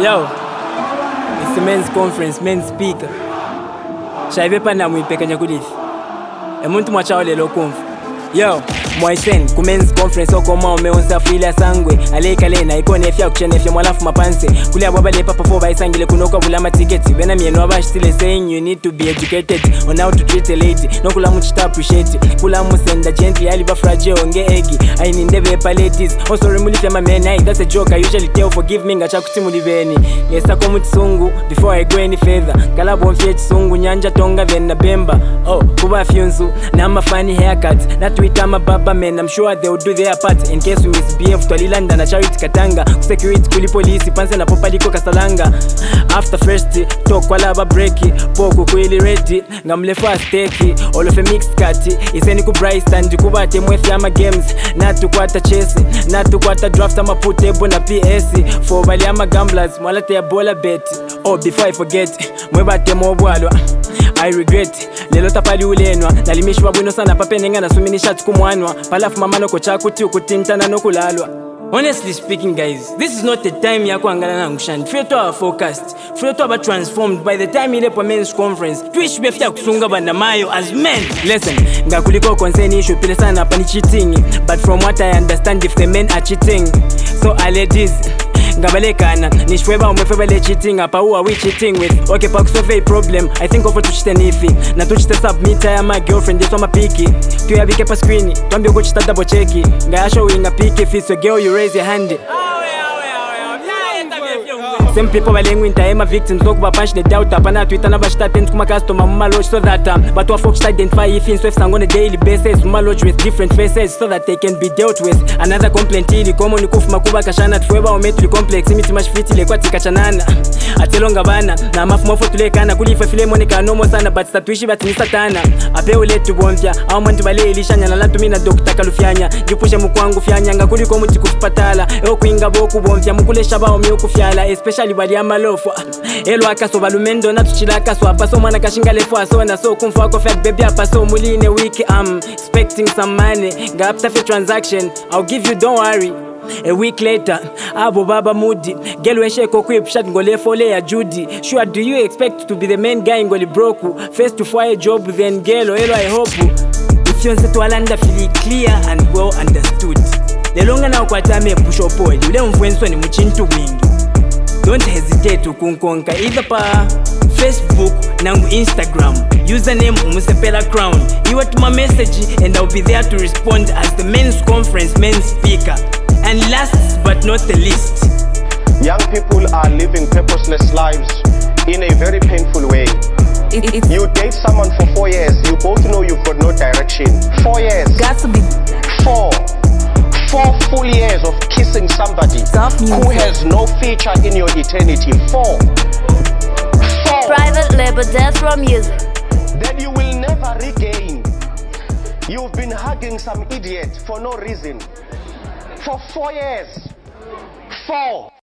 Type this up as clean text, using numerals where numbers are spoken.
Yo, it's the men's conference, men's speaker. Shaibe pana muipekanya kudithi. Muntu mwachao lelo kumfu. Yo, Moisen, ku men's conference okoma umeonsa fila sangwe. Aleka lena ikone efya kuchenefya mwalafu mapanse. Kule ababa lepa pafo baisangile kunoka vulama tiketi. Vena mieno abashitile saying you need to be educated on how to treat a lady. No kula muchita appreciate. Kula musenda gently aliba fragile onge egi. Aini ndebe epa ladies. Oh sorry mulifya ma men, that's a joke. I usually tell forgive me ngacha kuti muliveni. Yesa ko mutisungu before I go any further. Kalabo mfye chisungu nyanja tonga vena bemba. Oh, kuba fyunsu na ma funny haircut. Na Twitter ma baba men, I'm sure they will do their part in case we misbehave. Twalilanda na charity katanga security kuli police panse na popaliko kasalanga. After first talk wala ba break poko kweli ready ngamlefa steki all of a mixed cut iseni ku Bryce and kuba temwe fyama games na tukwata chess na tukwata draft ama putebo na PS for bali ama gamblers mwalate ya bola bet. Oh before I forget mweba temo bwalwa I regret lelo tapali ulenwa nalimishwa bwino sana papenenga nasuminisha kumwanwa palafu mamano kocha kuti ukutintana nokulalwa. Honestly speaking guys, this is not the time ya kuangala na ngushani. Feto our forecast, feto aba transformed by the time ile po men's conference. Twish befya kusunga banda mayo as men. Listen, ngakuliko concern issue pile sana pa ni cheating, but from what I understand if the men are cheating, so are ladies ngabalekana nishweba umefebele cheating apa who are we cheating with? Okay pa kusolve a problem I think over to chite nifi na to chite submit ya my girlfriend yeso mapiki tuyabike pa screen twambie uko chita double check ngayasho winga piki if it's your girl you raise your hand. Some people balengu intaema victims lokuba punch the doubt apana Twitter na bashita tent kuma customer mumaloch so that but wa folks identify if in swift on a daily basis mumaloch with different faces so that they can be dealt with. Another complaint ili common kufu makuba kashana tuweba umetuli complex imiti mashfiti le kwa tikachanana atelonga bana na mafumofo tulekana kulifa file moneka nomo sana but statuishi bat ni satana ape ule tubonfya au mwantu bale ilishanya na latu mina dokta kalufyanya jipushe mukwangu fyanya ngakuliko muti kufupatala eo kuinga boku bonfya mukule shaba omi okufyala especially bali amalofu elo akaso balumendo na tuchila akaso apaso mwana kashinga lefu aso na so kumfu ako fat baby apaso muline wiki expecting some money nga after for transaction I'll give you don't worry. A week later, abo baba moody girl weshe koku shat ngole fole ya Judy. Sure do you expect to be the main guy ngoli broke face to fire job then girl elo I hope if you want to alanda feel clear and well understood. The longer now kwatame push up ule mfwenso ni muchintu wingi. Don't hesitate to kunkonka either pa Facebook nangu Instagram username umusepela crown. You want my message and I'll be there to respond as the men's conference men's speaker. And last but not the least, young people are living purposeless lives in a very painful way. You date someone for 4 years, you both know you've got no direction. 4 years. Got to be 4 full years of kissing somebody who has no future in your eternity. 4 private label Death Row Music that you will never regain. You've been hugging some idiot for no reason for 4 years. 4